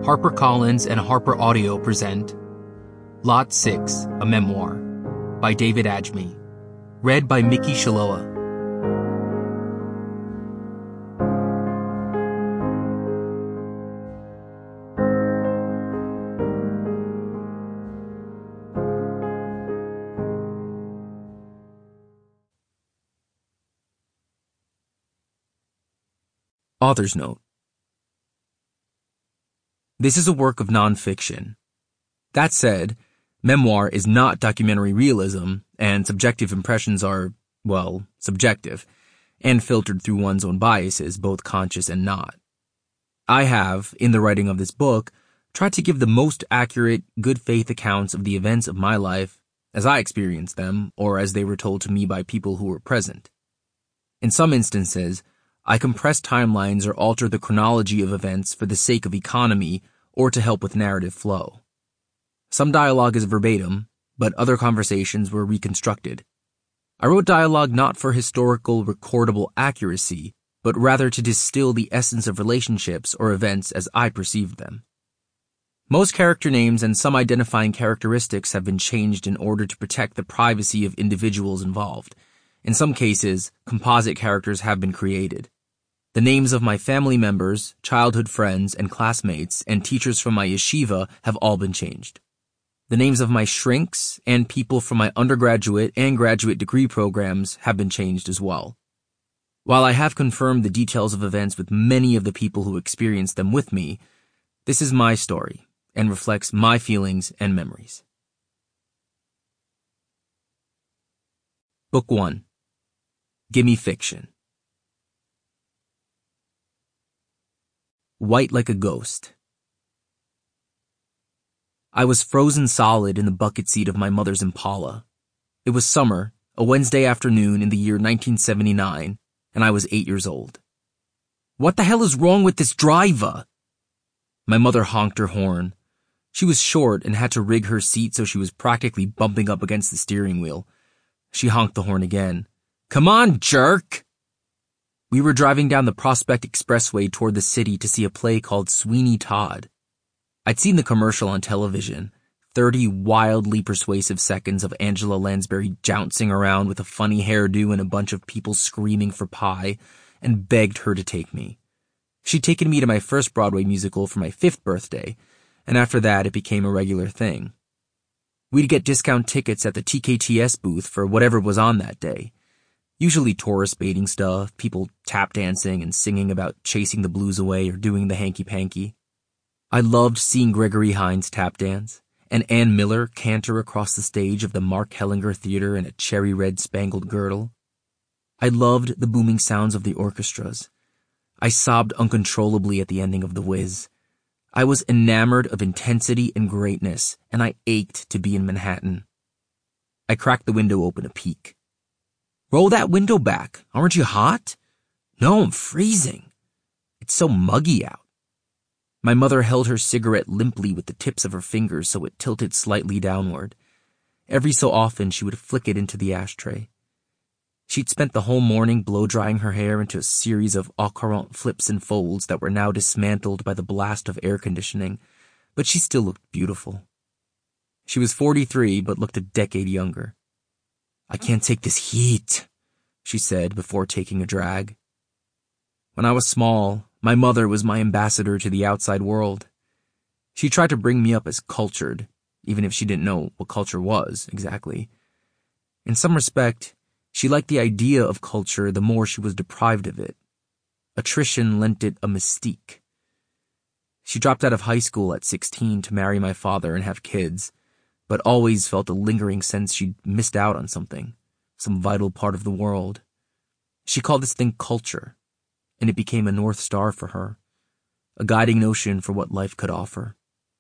HarperCollins and Harper Audio present Lot 6, a Memoir, by David Ajmi. Read by Mickey Shiloah. Author's Note. This is a work of nonfiction. That said, memoir is not documentary realism, and subjective impressions are, well, subjective, and filtered through one's own biases, both conscious and not. I have, in the writing of this book, tried to give the most accurate, good faith accounts of the events of my life as I experienced them, or as they were told to me by people who were present. In some instances, I compress timelines or alter the chronology of events for the sake of economy or to help with narrative flow. Some dialogue is verbatim, but other conversations were reconstructed. I wrote dialogue not for historical, recordable accuracy, but rather to distill the essence of relationships or events as I perceived them. Most character names and some identifying characteristics have been changed in order to protect the privacy of individuals involved. In some cases, composite characters have been created. The names of my family members, childhood friends, and classmates, and teachers from my yeshiva have all been changed. The names of my shrinks and people from my undergraduate and graduate degree programs have been changed as well. While I have confirmed the details of events with many of the people who experienced them with me, this is my story and reflects my feelings and memories. Book 1. Gimme Fiction. White like a ghost. I was frozen solid in the bucket seat of my mother's Impala. It was summer, a Wednesday afternoon in the year 1979, and I was 8 years old. "What the hell is wrong with this driver?" My mother honked her horn. She was short and had to rig her seat so she was practically bumping up against the steering wheel. She honked the horn again. "Come on, jerk!" We were driving down the Prospect Expressway toward the city to see a play called Sweeney Todd. I'd seen the commercial on television, 30 wildly persuasive seconds of Angela Lansbury jouncing around with a funny hairdo and a bunch of people screaming for pie, and begged her to take me. She'd taken me to my first Broadway musical for my 5th birthday, and after that it became a regular thing. We'd get discount tickets at the TKTS booth for whatever was on that day. Usually tourist baiting stuff, people tap dancing and singing about chasing the blues away or doing the hanky-panky. I loved seeing Gregory Hines tap dance, and Ann Miller canter across the stage of the Mark Hellinger Theater in a cherry-red spangled girdle. I loved the booming sounds of the orchestras. I sobbed uncontrollably at the ending of The Wiz. I was enamored of intensity and greatness, and I ached to be in Manhattan. I cracked the window open a peek. "Roll that window back. Aren't you hot?" "No, I'm freezing. It's so muggy out." My mother held her cigarette limply with the tips of her fingers so it tilted slightly downward. Every so often she would flick it into the ashtray. She'd spent the whole morning blow-drying her hair into a series of au courant flips and folds that were now dismantled by the blast of air conditioning, but she still looked beautiful. She was 43, but looked a decade younger. "I can't take this heat," she said before taking a drag. When I was small, my mother was my ambassador to the outside world. She tried to bring me up as cultured, even if she didn't know what culture was, exactly. In some respect, she liked the idea of culture the more she was deprived of it. Attrition lent it a mystique. She dropped out of high school at 16 to marry my father and have kids, but always felt a lingering sense she'd missed out on something, some vital part of the world. She called this thing culture, and it became a North Star for her, a guiding notion for what life could offer.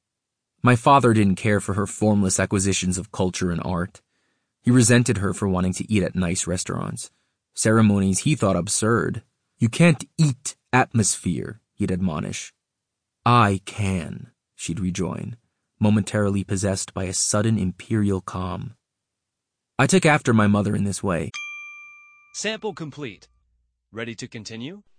My father didn't care for her formless acquisitions of culture and art. He resented her for wanting to eat at nice restaurants, ceremonies he thought absurd. "You can't eat atmosphere," he'd admonish. "I can," she'd rejoin, momentarily possessed by a sudden imperial calm. I took after my mother in this way. Sample complete. Ready to continue?